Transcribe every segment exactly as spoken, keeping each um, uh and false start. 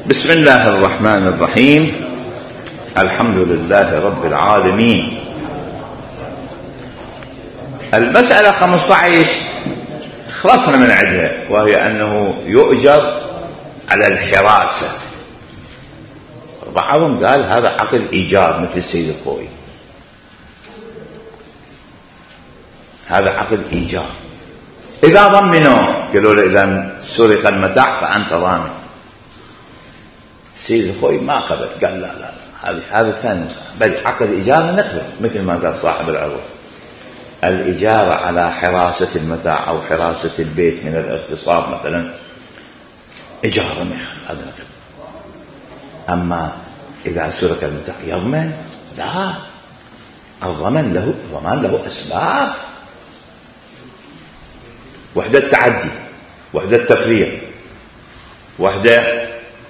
بسم الله الرحمن الرحيم. الحمد لله رب العالمين. المسألة خمسة عشر خلصنا من عندها، وهي أنه يؤجر على الحراسة. بعضهم قال هذا عقد إيجار مثل السيد الخوئي، هذا عقد إيجار. إذا ضمنوا قالوا له إذا سرق المتاع فأنت ضامن. السيد الخوئي ما قبل، قال لا لا هذا هذا ثاني، بل عقد إيجار نقبل مثل ما قال صاحب العروض. الإجارة على حراسة المتاع أو حراسة البيت من الاغتصاب مثلا إجارة هذا نقبل. أما إذا سرق المتاع يضمن؟ لا، الضمان له الضمان له أسباب: وحدة التعدي، وحدة التفريط، وحدة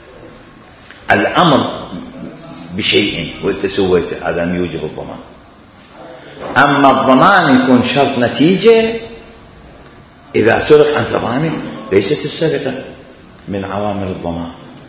الأمر بشيء وأنت سويته، هذا أن يوجب الضمان. أما الضمان يكون شرط نتيجة. إذا سرق أنت ضامن، ليست السرقة من عوامل الضمان.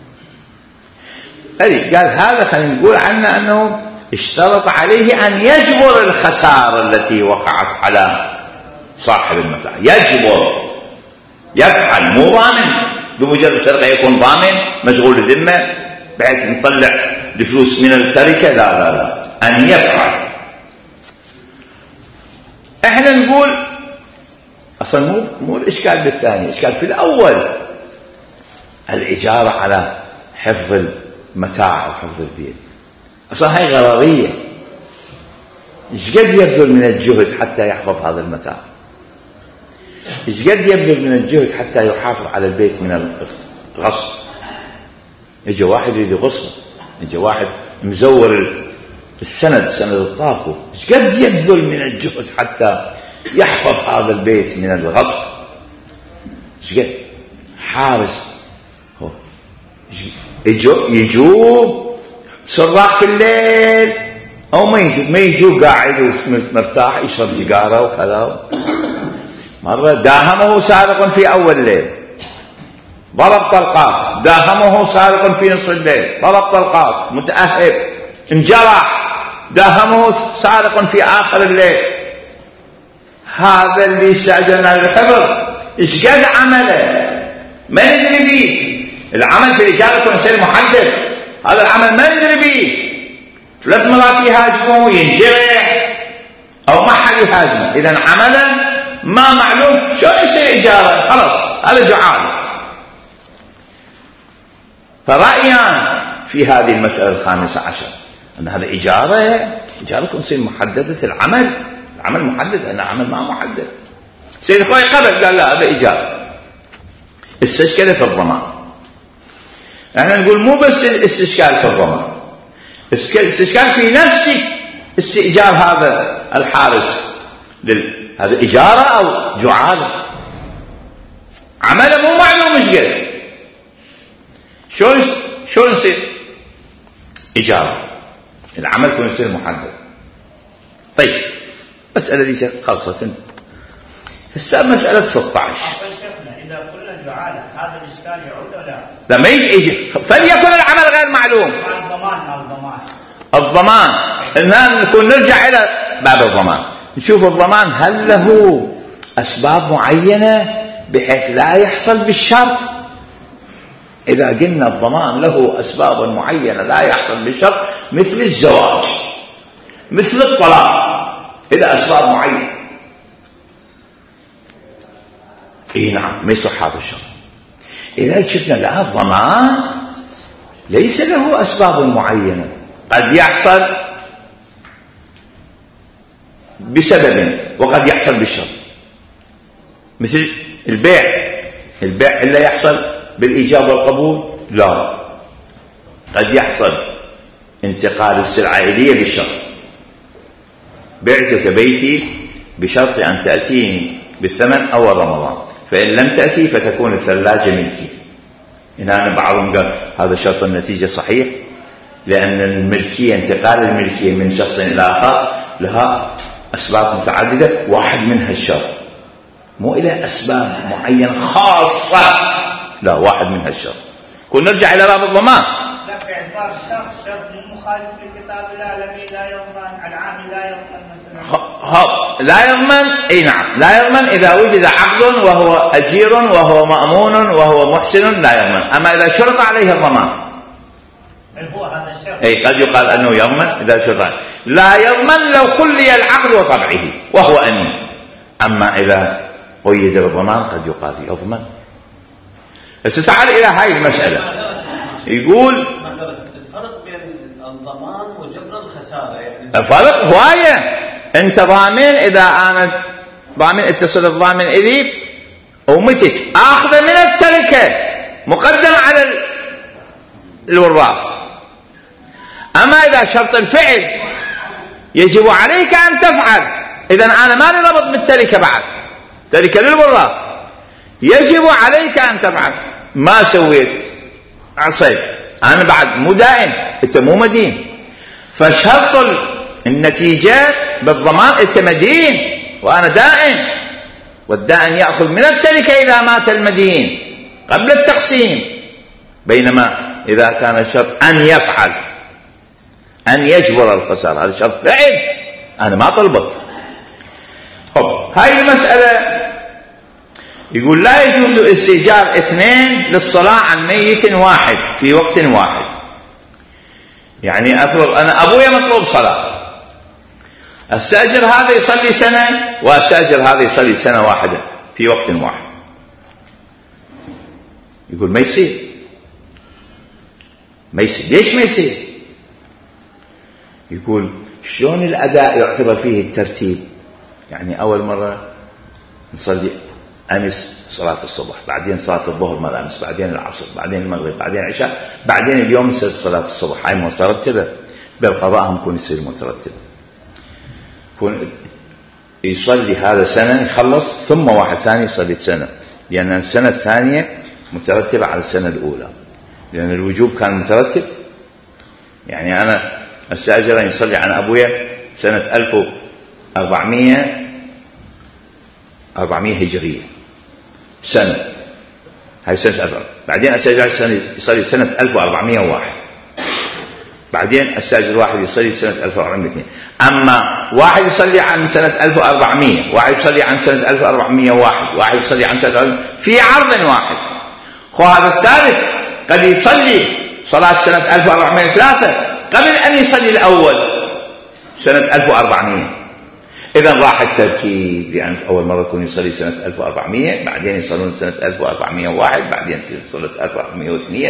قال هذا خلينا نقول عنه أنه اشترط عليه أن يجبر الخسارة التي وقعت على صاحب المتاع، يجبر، يفعل، مو ضامن بمجرد سرقة يكون ضامن مشغول الذمة بحيث نطلع الفلوس من التركة. لا لا لا، أن يفعل. احنا نقول اصلا مو مو الاشكال بالثاني، الاشكال في الاول، الاجارة على حفظ المتاع وحفظ البيت. اصلا هاي غرارية. ايش قد يبذل من الجهد حتى يحفظ هذا المتاع؟ ايش قد يبذل من الجهد حتى يحافظ على البيت من الغصب؟ يجي واحد يريد يغصبه، يجي واحد مزور السند، سند الطاقو، ايش قد يبذل من الجهد حتى يحفظ هذا البيت من الغصب؟ ايش قد حارس هو يجو يجوب سراق في الليل او ما يجوب، ما يجوب قاعد ومرتاح يشرب سيجاره وكذا. مره داهمه سارق في اول الليل ضرب طلقات، داهمه سارق في نصف الليل ضرب طلقات، متأهب انجرح، داهمه سارق في آخر الليل. هذا اللي استعجلنا بالحفظ ايش قد عمله ما ندري به. العمل في الإجارة يكون شيء محدد، هذا العمل ما ندري به. ثلاث مرات يهاجمه ينجرح أو ما حد يهاجمه، إذا عمله ما معلوم شو يصير إجارة، خلاص هذا جعال. فرأيان في هذه المسألة الخامسة عشر أن هذا إجارة، إجارة تصير محددة العمل، العمل محدد، أنا عمل ما محدد. سيد الخوئي قبل قال لا هذا إجارة. استشكال في الضمان. احنا نقول مو بس الاستشكال في الضمان، استشكال في نفس استئجار هذا الحارس لل... هذا إجارة أو جعالة، عمله مو معلوم ايش قد، شلون شلون يصير إجارة؟ العمل يكون يصير محدد. طيب مسألة دي خلصت. هسه مسألة ستة عشر. إذا قلنا جعالة هذا الإشكال يعود ولا لا؟ ما يجي، فليكن العمل غير معلوم. الضمان أو الضمان الضمان الآن نكون نرجع إلى باب الضمان، نشوف الضمان هل له أسباب معينة بحيث لا يحصل بالشرط. إذا قلنا الضمان له أسباب معينة لا يحصل بالشرط، مثل الزواج، مثل الطلاق، إذا أسباب معينة، إيه نعم ما يصح هذا الشرط. إذا شفنا لا، الضمان ليس له أسباب معينة، قد يحصل بسبب وقد يحصل بالشرط. مثل البيع، البيع إلا يحصل بالإيجاب والقبول؟ لا، قد يحصل انتقال السلعة إلي بالشرط. بعتك بيتي بشرط أن تأتيني بالثمن أول رمضان، فإن لم تأتي فتكون الثلاجة ملكي. هنا بعضهم قال هذا شرط النتيجة صحيح، لأن الملكية، انتقال الملكية من شخص إلى آخر لها أسباب متعددة، واحد منها الشرط، مو إلى أسباب معينة خاصة، لا، واحد منها الشرط. ونرجع إلى باب الضمان. لا في إعطار الشرط شرط مو مخالف لكتاب العالمي لا يضمن العام لا يضمن مثلا لا يضمن. اي نعم لا يضمن اذا وجد عقد وهو اجير وهو مأمون وهو محسن لا يضمن. اما اذا شرط عليه الضمان هو هذا الشرط اي قد يقال انه يضمن اذا شرط. لا يضمن لو خلي العقد وطبعه وهو امين. اما اذا قيد بالضمان قد يقال يضمن. بس تعال الى هاي المسألة. يقول الفرق بين الضمان وجبر الخسارة يعني الفرق هواية. انت ضامن اذا انا ضامن اتصل الضامن الي ومتت اخذ من التركة مقدم على الوراث. اما اذا شرط الفعل يجب عليك ان تفعل. اذا انا ما لي ربط بالتركة بعد تركة للوراث يجب عليك ان تفعل. ما سويت عصيت انا بعد مو دائن انت مو مدين. فشرط النتيجة بالضمان انت مدين وانا دائن. والدائن يأخذ من التركة اذا مات المدين قبل التقسيم. بينما اذا كان الشرط ان يفعل ان يجبر الخسارة هذا شرط فعل انا ما طلبت. هاي المسألة يقول لا يجوز استئجار اثنين للصلاة عن ميت واحد في وقت واحد. يعني أفرض أنا أبويا مطلوب صلاة استأجر هذا يصلي سنة واستأجر هذا يصلي سنة واحدة في وقت واحد. يقول ما يصير ما يصير. ليش ما يصير؟ يقول شلون الأداء يعتبر فيه الترتيب. يعني أول مرة نصلي أمس صلاة الصبح بعدين صلاة الظهر مال أمس بعدين العصر بعدين المغرب بعدين العشاء بعدين اليوم يصير صلاة الصبح. هاي مترتبة. بالقضاء هم يكون يصير مترتب. يكون يصلي هذا سنة يخلص ثم واحد ثاني يصلي سنة لأن السنة الثانية مترتبة على السنة الأولى لأن الوجوب كان مترتب. يعني أنا استأجر أن يصلي عن أبويا سنة ألف وأربعمية أربعمية هجرية سنة هاي سنة أربعة. بعدين أستأجر سنة يصلي سنة ألف وأربعمية وواحد بعدين أستأجر واحد يصلي سنة ألف وأربعمية واثنين. أما واحد يصلي عن سنة ألف وأربعمية واحد يصلي عن سنة ألف وأربعمية وواحد واحد يصلي عن سنة في عرض واحد. خو هذا الثالث قد يصلي صلاة سنة ألف وأربعمية وثلاثة قبل أن يصلي الأول سنة ألف وأربعمية. إذا راح الترتيب لأن أول مرة يكون يصلي سنة ألف وأربعمية بعدين يصلون سنة ألف وأربعمية وواحد بعدين سنة ألف وأربعمية واثنين.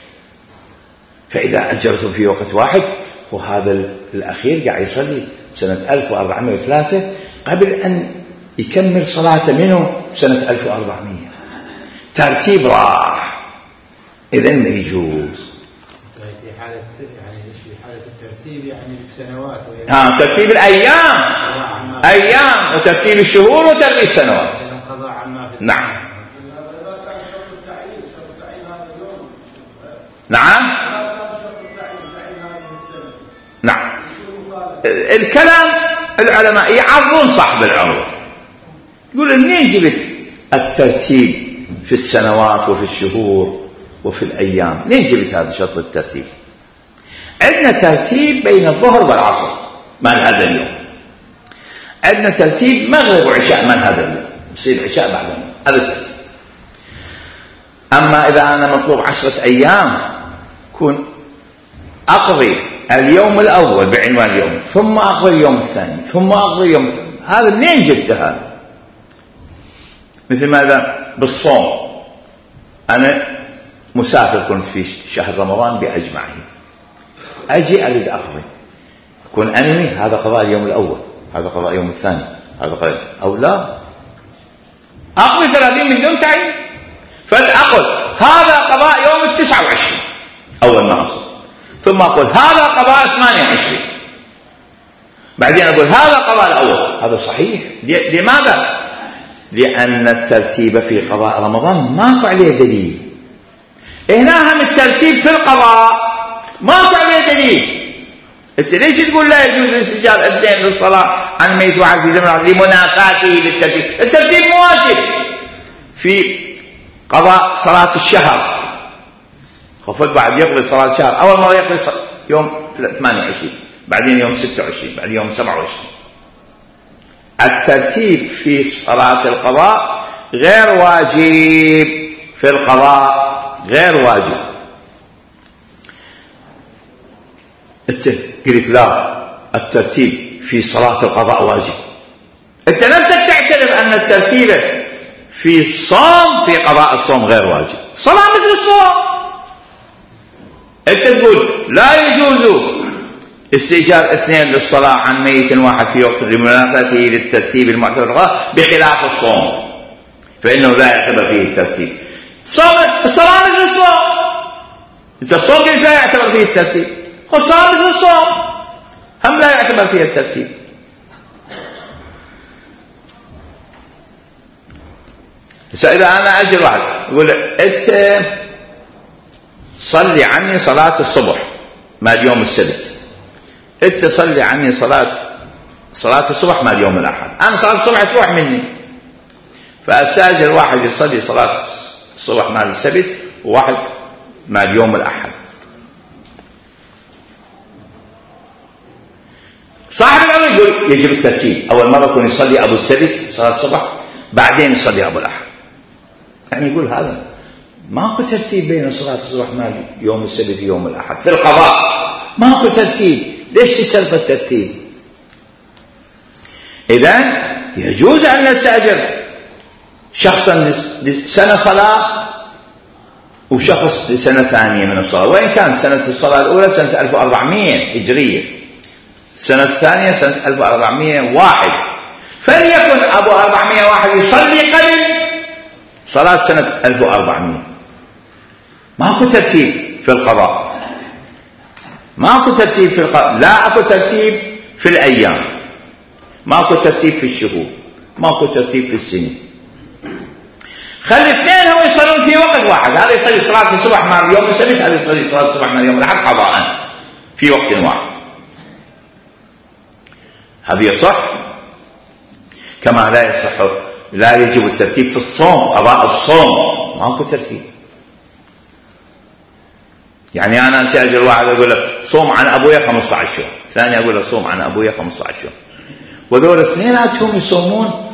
فإذا أجرتم في وقت واحد وهذا الأخير قاعد يصلي سنة ألف وأربعمية وثلاثة قبل أن يكمل صلاته منه سنة ألف وأربعمية. ترتيب راح. إذن ما يجوز. في حالة يعني في حالة الترتيب يعني السنوات ها ترتيب الأيام أيام وترتيب الشهور وترتيب السنوات. نعم نعم نعم. الكلام العلماء يعرضون صاحب العروض يقول منين جبت الترتيب في السنوات وفي الشهور وفي الأيام؟ منين جبت هذا شرط الترتيب؟ عندنا ترتيب بين الظهر والعصر مال هذا اليوم. عندنا ترتيب مغرب وعشاء مال هذا اليوم يصير عشاء بعدين هذا ترتيب. أما إذا أنا مطلوب عشرة أيام كون أقضي اليوم الأول بعنوان اليوم ثم أقضي اليوم الثاني ثم أقضي اليوم هذا منين جبت هذا؟ مثل ماذا بالصوم أنا مسافر كنت في شهر رمضان بأجمعه أجي أريد أقضي أكون أنوي هذا قضاء اليوم الأول هذا قضاء اليوم الثاني هذا قضاء أو لا أقضي ثلاثين من دون تعيين. فأقول هذا قضاء يوم التسعة وعشرين أول ما أصل ثم أقول هذا قضاء ثمانية وعشرين بعدين أقول هذا قضاء الأول. هذا صحيح. لماذا؟ لأن الترتيب في قضاء رمضان ماكو عليه دليل. هنا هم الترتيب في القضاء ماكو عليه دليل. انت ليش تقول لا يجوز استئجار اثنين للصلاة عن ميت واحد في زمن لمنافاته للترتيب؟ الترتيب مواجب في قضاء صلاة الشهر المفروض بعد يقضي صلاة شهر، أول مرة يقضي يوم ثمانية وعشرين، بعدين يوم ستة وعشرين، بعدين يوم سبعة وعشرين. الترتيب في صلاة القضاء غير واجب، في القضاء غير واجب. قلت لا، الترتيب في صلاة القضاء واجب. أنت نفسك تعترف أن الترتيب في الصوم في قضاء الصوم غير واجب. صلاة مثل الصوم. أنت تقول لا يجوز استئجار اثنين للصلاة عن ميت واحد في وقت لمنافسته للترتيب المعتبر القضاء بخلاف الصوم فإنه لا يعتبر فيه الترتيب. الصلاة مثل الصوم. أنت الصوم لا يعتبر فيه الترتيب، والصلاة مثل الصوم هم لا يعتبر فيه الترتيب. إذا أنا أجر واحد يقول أنت صلي عني صلاة الصبح مال يوم السبت، أنت صلي عني صلاة صلاة الصبح مال يوم الأحد، أنا صلاة الصبح تروح مني، فأستأجر واحد يصلي صلاة الصبح مال السبت وواحد مال يوم الأحد. صاحب العلم يقول يجب الترتيب، أول مرة يكون يصلي أبو السبت صلاة الصبح، بعدين يصلي أبو الأحد. يعني يقول هذا ماكو ترتيب بين صلاة الصبح مال يوم السبت ويوم الأحد في القضاء، ماكو ترتيب. ليش تسلف الترتيب؟ إذن يجوز أن نستأجر شخصا لسنة صلاة وشخص لسنة ثانية من الصلاة، وإن كان سنة الصلاة الأولى سنة ألف وأربعمائة هجرية، السنة الثانية سنة ألف وأربعمائة وواحد، فليكن أبو أربعمائة واحد يصلي قبل صلاة سنة ألف وأربعمائة. ماكو ترتيب في القضاء، ماكو ترتيب في القضاء، لا أكو ترتيب في الأيام، ماكو ترتيب في الشهور، ماكو ترتيب في السنين. خلي اثنين هم يصلون في وقت واحد، هذا يصلي صلاة الصبح مع يوم السبت، هذا يصلي صلاة الصبح مع يوم الأحد قضاء في وقت واحد. هذا يصح كما لا يصح لا يجب الترتيب في الصوم، قضاء الصوم ماكو ترتيب. يعني أنا أستأجر واحد أقول له صوم عن أبويا خمسة عشر يوم، ثاني أقول له صوم عن أبويا خمسة عشر يوم، وذول اثنيناتهم يصومون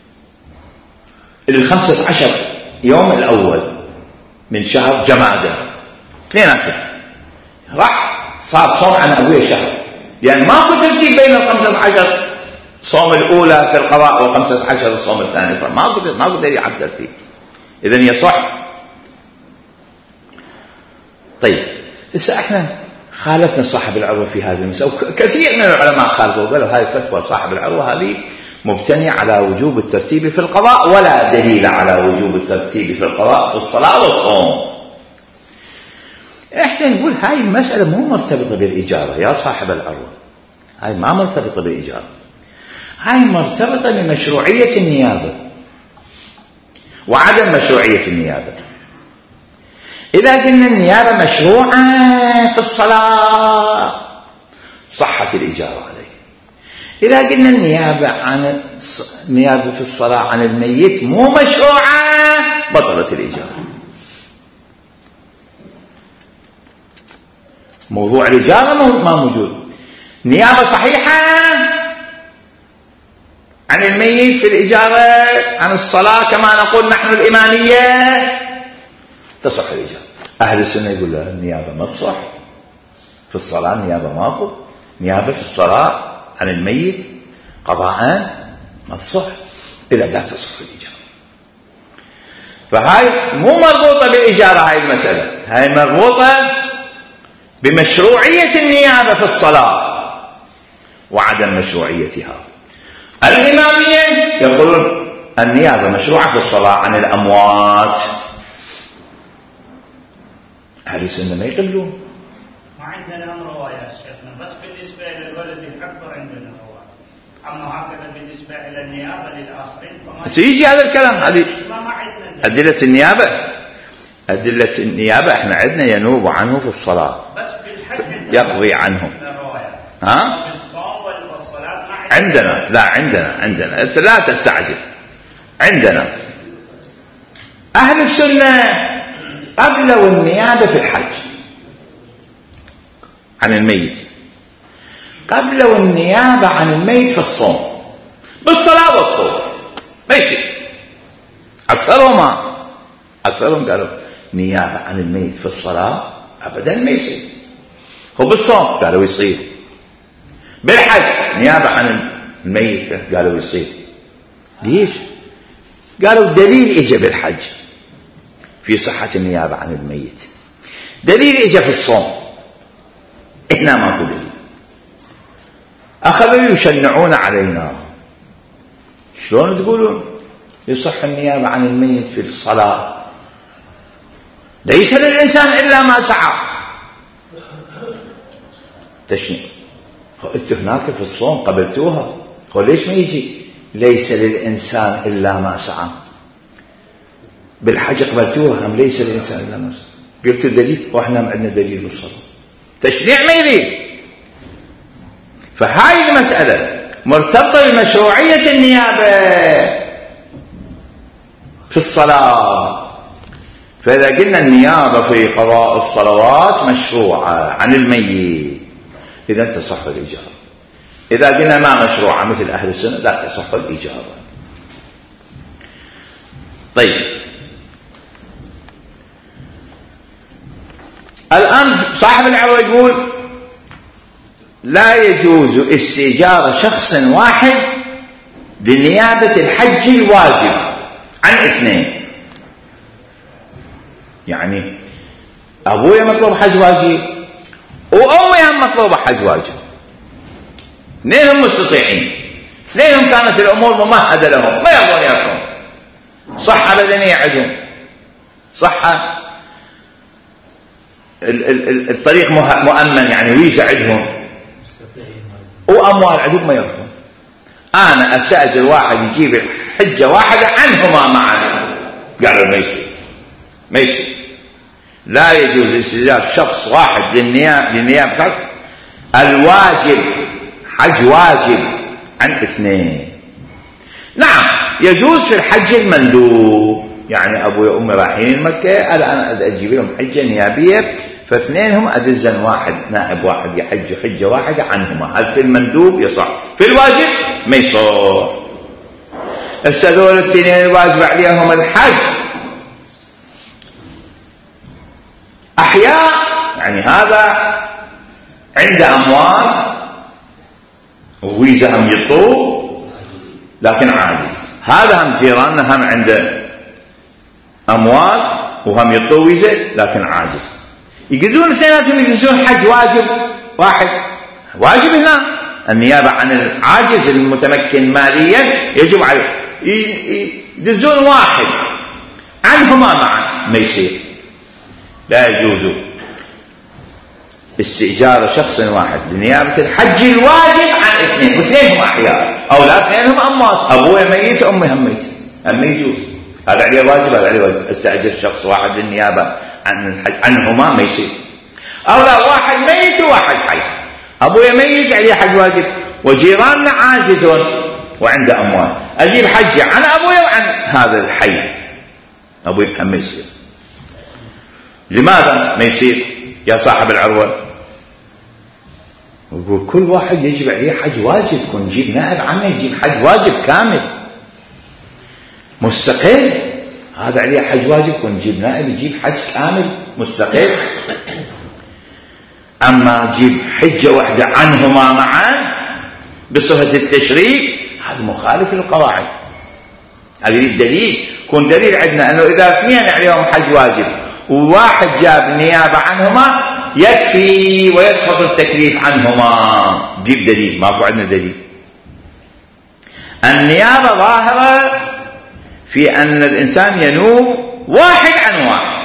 الخمسة عشر يوم الأول من شهر جمادى، اثنيناتهم راح صار صوم عن أبويا شهر، يعني ماكو ترتيب بين الخمسة عشر صوم الأولى في القضاء وخمسة عشر الصوم الثاني، فما ما قدر يعد ترتيب. إذن يصح. طيب لسه احنا خالفنا صاحب العروة في هذه المسألة، كثير من العلماء خالفوا وقالوا هذه فتوى صاحب العروة هذه مبتنية على وجوب الترتيب في القضاء، ولا دليل على وجوب الترتيب في القضاء في الصلاة والصوم. احنا نقول هاي المسألة مو مرتبطة بالإجارة يا صاحب العروة، هاي ما مرتبطة بالإجارة، هاي مرتبطة بمشروعية النيابة وعدم مشروعية النيابة. إذا قلنا النيابة مشروعة في الصلاة صحت الإجارة عليه، إذا قلنا النيابة عن النيابة في الصلاة عن الميت مو مشروعة بطلت الإجارة. موضوع الإجارة ما موجود. نيابة صحيحة عن الميت في الإجارة عن الصلاة كما نقول نحن الإمامية تصح الإجارة. أهل السنة يقول له النيابة ما تصح في الصلاة، النيابة ماكو نيابة في الصلاة عن الميت قضاء ما تصح، إذا لا تصح الإجارة. فهاي مو مربوطة بالإجارة، هاي المسألة هاي مربوطة بمشروعية النيابة في الصلاة وعدم مشروعيتها. الإمامية يقولون النيابة مشروعة في الصلاة عن الأموات، أهل السنة ما يقبلون. ما عندنا رواية شيخنا، بس بالنسبة للولد الأكبر عندنا رواية، أما هكذا بالنسبة إلى النيابة للآخرين فما سيجي هذا الكلام. هذه ما عندنا أدلة النيابة، أدلة النيابة إحنا عندنا ينوب عنه في الصلاة بس بالحج يقضي عنه. ها؟ عندنا لا عندنا عندنا لا تستعجل. عندنا أهل السنة قبلوا النيابة في الحج عن الميت، قبلوا النيابة عن الميت في الصوم، بالصلاة والصوم ماشي. أكثرهم أكثرهم قالوا نيابة عن الميت في الصلاة أبدا ما يصير. هو بالصوم قالوا يصير، بالحج نيابة عن الميت قالوا يصير. ليش؟ قالوا دليل إجا بالحج في صحة النيابة عن الميت، دليل إجا في الصوم، إحنا ماكو دليل. أخذوا يشنعون علينا. شلون تقولون يصح النيابة عن الميت في الصلاة؟ ليس للإنسان إلا ما سعى. تشنيع. انتوا هناك في الصوم قبلتوها، هو ليش ما يجي ليس للإنسان إلا ما سعى؟ بالحج قبلتوها أم ليس للإنسان إلا ما سعى؟ قلتوا دليل وإحنا ما عندنا دليل بالصلاة. تشنيع ما يريد. فهاي المسألة مرتبطة بمشروعية النيابة في الصلاة. فإذا قلنا النيابة في قضاء الصلوات مشروعة عن الميت إذا تصح الإجارة. إذا قلنا ما مشروعة مثل أهل السنة لا تصح الإجارة. طيب، الآن صاحب العروة يقول لا يجوز استئجار شخص واحد لنيابة الحج الواجب عن اثنين. يعني أبويا مطلوب حج واجب وأمي هم مطلوبة حج واجب، اثنينهم مستطيعين، اثنينهم كانت الأمور ممهدة لهم ما يرضون يرضون، صحة بدنية عندهم، صحة الطريق مؤمن يعني ويزا عندهم، وأموال عندهم ما يرضون. أنا أستأجر واحد يجيب حجة واحدة عنهما معا، قالوا ما يصير ما يصير. لا يجوز استئجار شخص واحد للنيابة للنيابة الواجب حج واجب عن اثنين. نعم يجوز في الحج المندوب، يعني أبوي وأمي رايحين مكة الآن أجيب لهم حجة نيابية، فاثنينهم أدزن واحد نائب واحد يحج حجة واحدة عنهما، هل في المندوب يصح، في الواجب ما يصح. السذول الاثنين الواجب عليهم الحج أحياء، يعني هذا عنده أموال وويزا هم يطوب لكن عاجز، هذا هم جيراننا هم عنده أموال وهم يطوب ويزا لكن عاجز، يجوزون اثنيناتهم يجوزون حج واجب واحد. واجب هنا النيابة عن العاجز المتمكن ماليا يجب عليه، يجوزون واحد عنهما معا ما يصير. لا يجوز استئجار شخص واحد لنيابة الحج الواجب عن اثنين، واثنينهم أحياء أو لا اثنينهم أموات، أبوه ميت أمي هم ميت، أم يجوز. هذا عليه واجب هذا عليه واجب. استأجر شخص واحد للنيابة عن الحج عنهما ما يصير. أو لا واحد ميت وواحد حي، أبوه ميت عليه حج واجب وجيراننا عاجزون وعنده أموال، أجيب حج عن أبوه وعن هذا الحي أبوه هم ما يصير. لماذا ما يصير يا صاحب العروة؟ يقول كل واحد يجب عليه حج واجب، كن نجيب نائب عنه يجيب حج واجب كامل مستقل، هذا عليه حج واجب كن نجيب نائب يجيب حج كامل مستقل. أما جيب حجة واحدة عنهما معا بصفة التشريك هذا مخالف للقواعد. هذا الدليل كون دليل عندنا أنه إذا اثنين عليهم حج واجب وواحد جاب النيابة عنهما يكفي ويسقط التكليف عنهما. جيب دليل، ما في عندنا دليل. النيابة ظاهرة في أن الإنسان ينوب واحد عن واحد،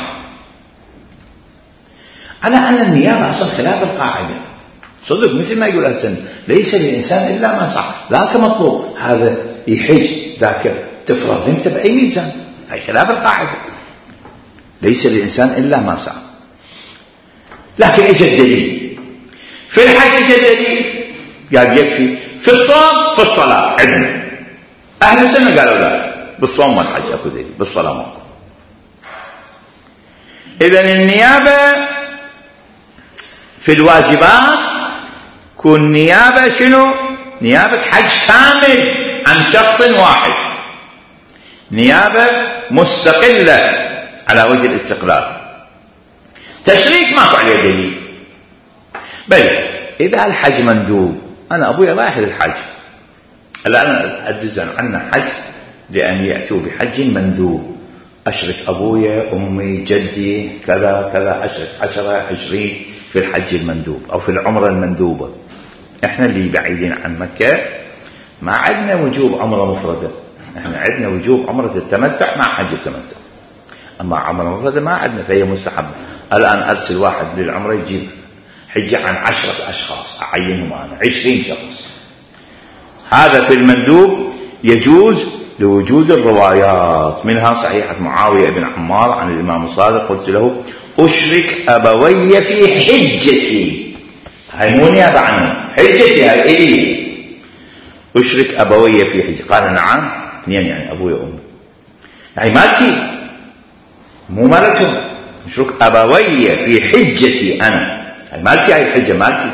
على أن النيابة أصلا خلاف القاعدة صدق، مثل ما يقول السنة ليس للإنسان إلا ما سعى، ذاك مطلوب هذا يحج ذاك تفرض انت بأي ميزان، هي خلاف القاعدة ليس للإنسان إلا ما سعى. لكن اجى الدليل في الحج، اجى الدليل قال يكفي. في الصوم في الصلاة عندنا أهل السنة قالوا لا بالصوم والحج أكو دليل، بالصلاة ماكو. إذن النيابة في الواجبات كون نيابة شنو؟ نيابة حج كامل عن شخص واحد، نيابة مستقلة على وجه الاستقلال. تشريك ماكو عليه دليل، بل إذا الحج مندوب، أنا أبويا رايح للحج، الآن أدز عنا حج لأن يأتوا بحج مندوب، أشرك أبويا أمي جدي كذا كذا، أشرك عشرة عشرين في الحج المندوب أو في العمرة المندوبة. إحنا اللي بعيدين عن مكة ما عندنا وجوب عمرة مفردة، إحنا عندنا وجوب عمرة التمتع مع حج التمتع، أما عمرة مفردة ما عندنا، فهي مستحبة. الآن أرسل واحد للعمرة يجيب حجة عن عشرة أشخاص، أعينهم أنا عشرين شخص، هذا في المندوب يجوز لوجود الروايات، منها صحيحة معاوية بن عمار عن الإمام الصادق قلت له أشرك أبوي في حجتي، هاي مو نيابة عنه، حجتي هاي إلي، أشرك أبوي في حجتي، قال نعم، اثنين يعني أبوي وأمي، هاي مالتي مو مالتهم، أشرك أبوي في حجتي أنا، هاي مالتي، هاي الحجة مالتي،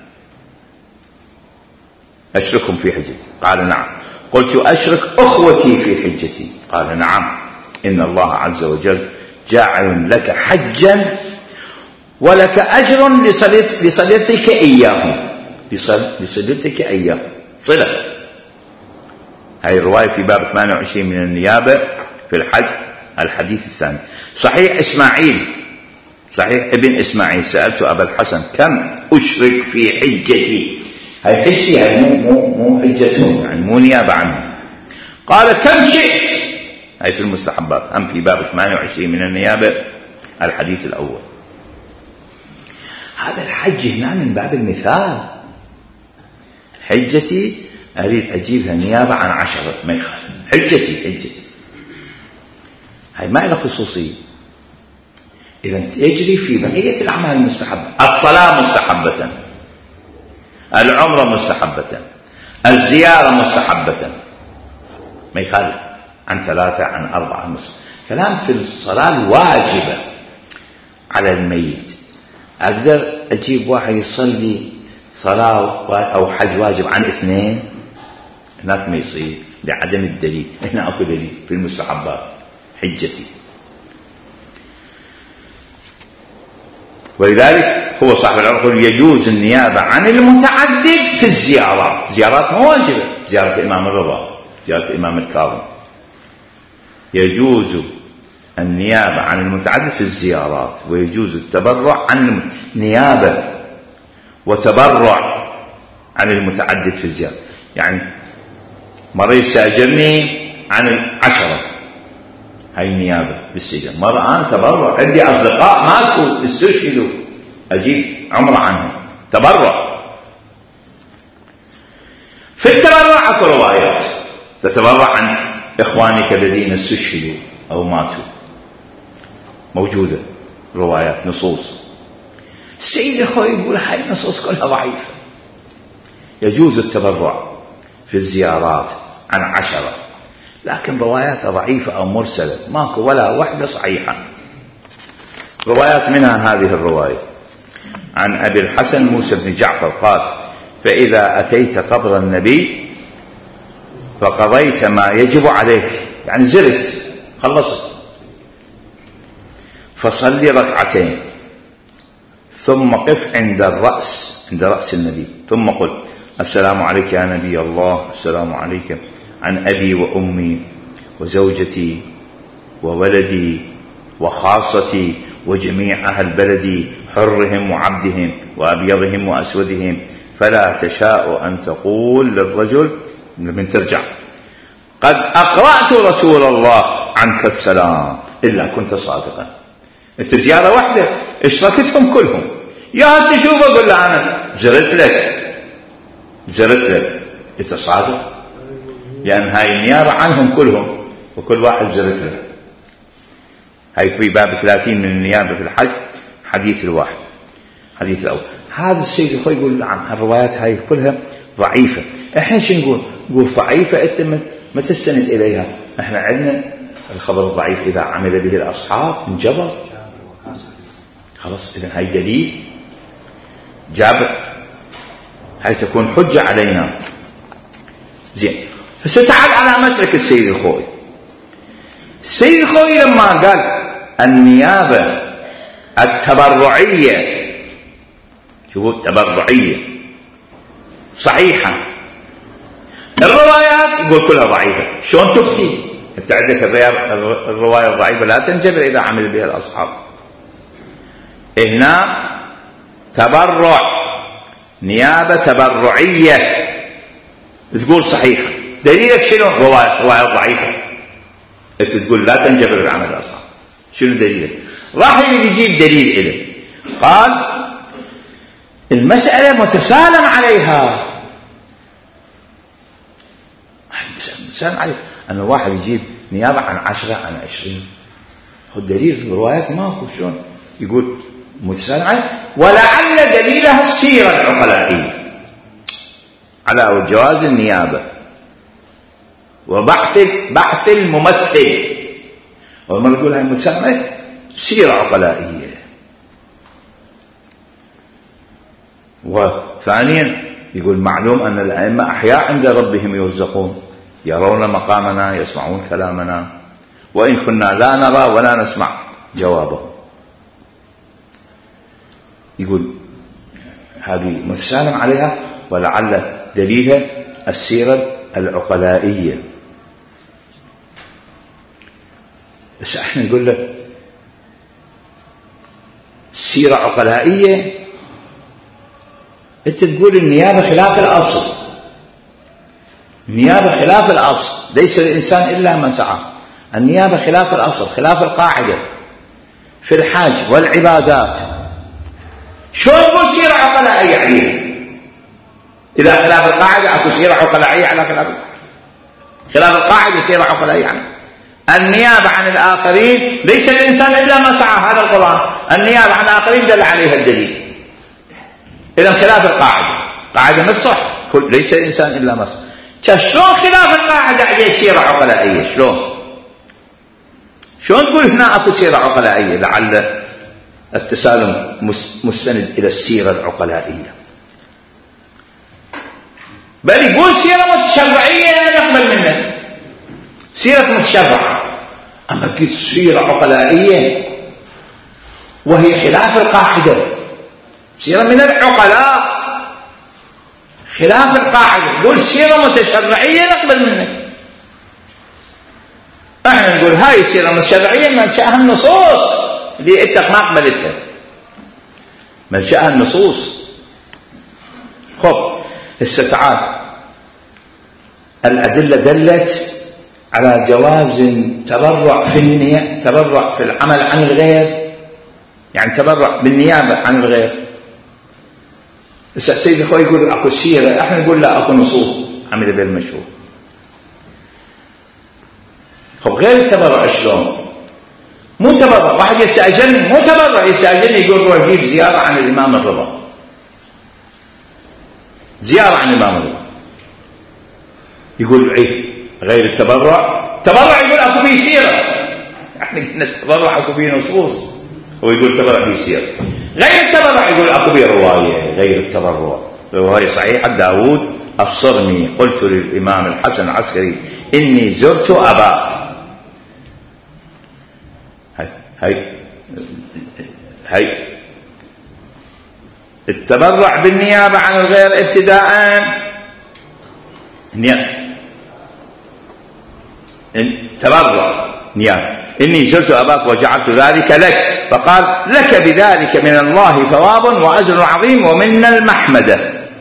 أشركهم في حجتي، قال نعم. قلت أشرك أخوتي في حجتي، قال نعم، إن الله عز وجل جاعل لك حجا ولك أجر لصلتك إياهم، لصلتك إياهم صلة. هذه الرواية في باب ثمانية وعشرين من النيابة في الحج، الحديث الثاني. صحيح إسماعيل، صحيح ابن إسماعيل، سألت أبا الحسن كم أشرك في حجتي، هاي حجتي، هاي مو مو مو حجتهم، يعني مو نيابة عنهم، قال كم شئت، هاي في المستحبات، أم في باب ثمانية وعشرين من النيابة الحديث الأول. هذا الحج هنا من باب المثال، حجتي أريد أجيبها نيابة عن عشرة ما يخالف، حجتي حجتي، هاي ما لها خصوصية. إذا يجري في بقية الأعمال المستحبة، الصلاة مستحبة، العمرة مستحبة، الزيارة مستحبة، ما يخالف عن ثلاثة عن أربعة مستحبة. كلام في الصلاة الواجبة على الميت، أقدر أجيب واحد يصلي صلاة أو حج واجب عن اثنين؟ هناك ما يصير لعدم الدليل، هنا أكو دليل في المستحبات حجتي. ولذلك هو صاحب العمر يقول يجوز النيابة عن المتعدد في الزيارات، زيارات مو واجبة، زيارة الإمام الرضا، زيارة الإمام الكاظم، يجوز النيابة عن المتعدد في الزيارات، ويجوز التبرع عن نيابة وتبرع عن المتعدد في الزيارة. يعني مرة يستأجرني عن العشرة، هاي النيابة بالسجن، مرة أنا تبرع، عندي أصدقاء ماتوا استشهدوا أجيب عمرة عنهم، تبرع. في التبرع أكو روايات، تتبرع عن إخوانك الذين استشهدوا أو ماتوا، موجودة روايات نصوص. السيد أخوي يقول هاي النصوص كلها ضعيفة، يجوز التبرع في الزيارات عن عشرة، لكن رواياتها ضعيفة أو مرسلة، ماكو ولا واحدة صحيحة. روايات منها هذه الرواية عن أبي الحسن موسى بن جعفر قال فإذا أتيت قبر النبي فقضيت ما يجب عليك، يعني زرت خلصت، فصلي ركعتين ثم قف عند الرأس، عند رأس النبي، ثم قل السلام عليك يا نبي الله، السلام عليك عن أبي وأمي وزوجتي وولدي وخاصتي وجميع أهل بلدي، حرهم وعبدهم وأبيضهم وأسودهم، فلا تشاء أن تقول للرجل من ترجع قد أقرأت رسول الله عنك السلام إلا كنت صادقا. انت زيارة واحدة اشتركتهم كلهم، يا تشوف أقول له أنا زرت لك زرت لك، انت صادق، لأن هاي النيابة عنهم كلهم وكل واحد زرت له. هاي في باب ثلاثين من النيابة في الحج، حديث الواحد، حديث الأول. هذا السيد أخوي يقول عن الروايات هاي كلها ضعيفة. احنا شو نقول؟ نقول ضعيفة انت ما تستند إليها. احنا عندنا الخبر الضعيف إذا عمل به الأصحاب انجبر، خلاص إذن هاي دليل جابر، هاي تكون حجة علينا. زين، ستعال على مسلك السيد الخوئي. السيد الخوئي لما قال النيابة التبرعية، شوفوا التبرعية صحيحة، الروايات يقول كلها ضعيفة. شلون تفتي؟ انت عندك الرواية الضعيفة لا تنجبر إذا عمل بها الأصحاب. هنا تبرع، نيابة تبرعية تقول صحيحة، دليلك شنو؟ رواية رواية ضعيفة انت تقول لا تنجبر بعمل الأصحاب. شنو دليلك؟ راح يجيب دليل إليه، قال المسألة متسالم عليها. متسالم عليها أن واحد يجيب نيابة عن عشرة عن عشرين، هو الدليل في الروايات ماكو. شلون يقول متسالم عليها؟ ولعل دليلها السيرة العقلائية على جواز النيابة وبعث بعث الممثل. ولما نقول هاي متسالم عليها سيرة عقلائية. وثانيا يقول معلوم أن الأئمة أحياء عند ربهم يرزقون، يرون مقامنا، يسمعون كلامنا، وإن كنا لا نرى ولا نسمع جوابه. يقول هذه متسالم عليها ولعل دليلها السيرة العقلائية. بس احنا نقول له السيرة عقلائية، انت تقول النيابة خلاف الأصل. النيابة خلاف الأصل، ليس الإنسان إلا من سعى. النيابة خلاف الأصل، خلاف القاعدة في الحاج والعبادات. شو يقول سيرة عقلائية عليه؟ إذا خلاف القاعدة أكو سيرة عقلائية على خلاف القاعدة. خلاف القاعدة سيرة عقلائية عنه. النيابة عن الآخرين ليس الإنسان إلا ما سعى، هذا القرآن. النيابة عن الآخرين دل عليها الدليل. إذا خلاف القاعدة، قاعدة مصح ليس الإنسان إلا ما سعى. شلون خلاف القاعدة عليه سيرة عقلائية؟ شلون شلون تقول هنا أكو سيرة عقلائية؟ لعل التسالم مستند إلى السيرة العقلائية. بل يقول سيرة متشرعية نقبل منها، سيرة متشرعة. أما تقول سيرة عقلائية وهي خلاف القاعدة، سيرة من العقلاء خلاف القاعدة، يقول سيرة متشرعية نقبل منها. احنا نقول هاي سيرة متشرعية منشأها النصوص اللي انت ما قبلتها، منشأها النصوص. خب هسه تعال، الأدلة دلت على جواز تبرع في النيابة، تبرع في العمل عن الغير، يعني تبرع بالنيابة عن الغير. السيد الخوئي يقول اكو سيرة، احنا نقول لا اكو نصوص عمل بالمشروع. طب غير التبرع شلون؟ مو تبرع، واحد يستأجرني، مو تبرع، يستأجرني يقول روح جيب زيارة عن الإمام الرضا، زيارة عن الإمام الرضا، يقول ايه غير التبرع. تبرع يقول اكو بيه سيرة، احنا قلنا التبرع اكو بيه نصوص، هو يقول تبرع بيه سيرة. غير التبرع يقول اكو بيه رواية. غير التبرع رواية صحيحة داود الصرمي، قلت للإمام الحسن العسكري إني زرت أباك. هاي هاي هاي التبرع بالنيابة عن الغير ابتداء، تبرع نيابة، إني زرت أباك وجعلت ذلك لك، فقال لك بذلك من الله ثواب وأجر عظيم ومنا المحمدة.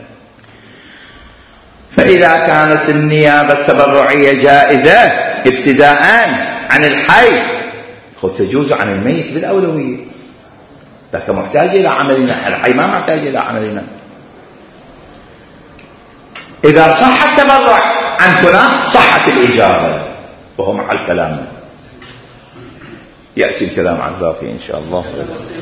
فإذا كانت النيابة التبرعية جائزة ابتداء عن الحي، تجوز عن الميت بالأولوية، لكن محتاج إلى عملنا، الحي ما محتاج إلى عملنا. إذا صح التبرع عن فلان صحت الإجابة، وهو محل كلامنا. يأتي الكلام عن ذلك إن شاء الله.